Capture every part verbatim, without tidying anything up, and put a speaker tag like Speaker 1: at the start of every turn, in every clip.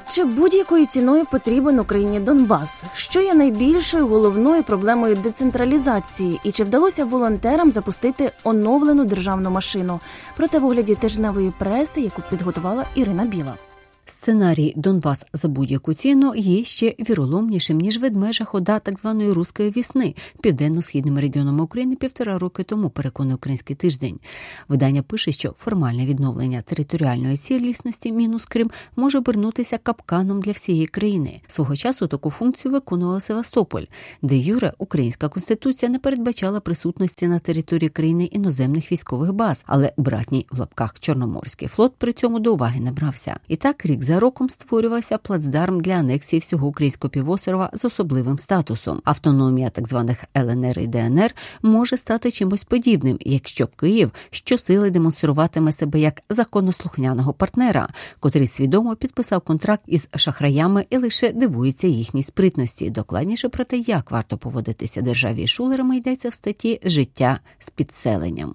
Speaker 1: Чи будь-якою ціною потрібен Україні Донбас? Що є найбільшою головною проблемою децентралізації? І чи вдалося волонтерам запустити оновлену державну машину? Про це в огляді тижневої преси, яку підготувала Ірина Біла.
Speaker 2: Сценарій «Донбас за будь-яку ціну» є ще віроломнішим, ніж ведмежа хода так званої «руської весни» південно-східними регіонами України півтора роки тому, переконує «Український тиждень». Видання пише, що формальне відновлення територіальної цілісності мінус Крим може обернутися капканом для всієї країни. Свого часу таку функцію виконувала Севастополь, де юре українська конституція не передбачала присутності на території країни іноземних військових баз, але братній в лапках Чорноморський флот при цьому до уваги не брався. І так рік за роком створювався плацдарм для анексії всього українського півострова з особливим статусом. Автономія так званих ел ен ер і де ен ер може стати чимось подібним, якщо Київ щосили демонструватиме себе як законослухняного партнера, котрий свідомо підписав контракт із шахраями і лише дивується їхній спритності. Докладніше про те, як варто поводитися державі із шулерами, йдеться в статті «Життя з підселенням».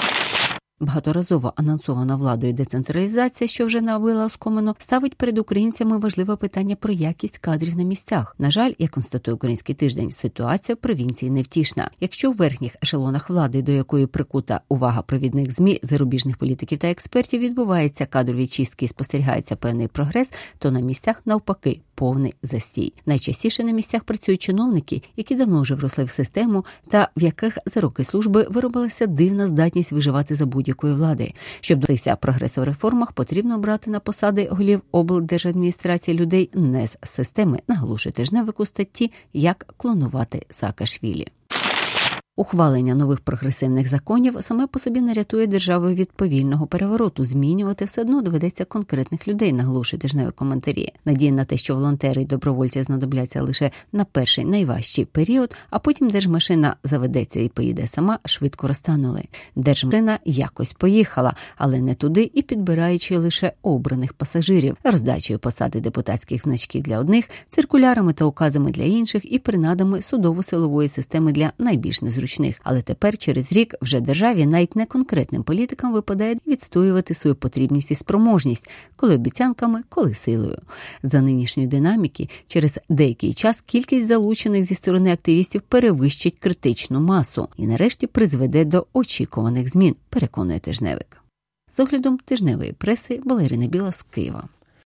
Speaker 2: Багаторазово анонсована владою децентралізація, що вже набила оскомину, ставить перед українцями важливе питання про якість кадрів на місцях. На жаль, як констатує «Український тиждень», ситуація в провінції невтішна. Якщо в верхніх ешелонах влади, до якої прикута увага провідних ЗМІ, зарубіжних політиків та експертів, відбуваються кадрові чистки і спостерігається певний прогрес, то на місцях навпаки повний застій. Найчастіше на місцях працюють чиновники, які давно вже вросли в систему та в яких за роки служби виробилася дивна здатність виживати за будь-якої влади. Щоб дотися прогресу в реформах, потрібно брати на посади голів облдержадміністрації людей не з системи, наголошує тижневик у статті «Як клонувати Саакашвілі». Ухвалення нових прогресивних законів саме по собі не рятує державу від повільного перевороту. Змінювати все одно доведеться конкретних людей, наголошує тижневі коментарі. Надія на те, що волонтери і добровольці знадобляться лише на перший найважчий період, а потім держмашина заведеться і поїде сама, швидко розтанули. Держмашина якось поїхала, але не туди і підбираючи лише обраних пасажирів, роздачею посади депутатських значків для одних, циркулярами та указами для інших і принадами судово-силової системи для найбільш незручних. Але тепер через рік вже державі, навіть не конкретним політикам, випадає відстоювати свою потрібність і спроможність, коли обіцянками, коли силою. За нинішньої динаміки, через деякий час кількість залучених зі сторони активістів перевищить критичну масу і нарешті призведе до очікуваних змін, переконує тижневик. З оглядом тижневої преси була Ірина Біла з Києва.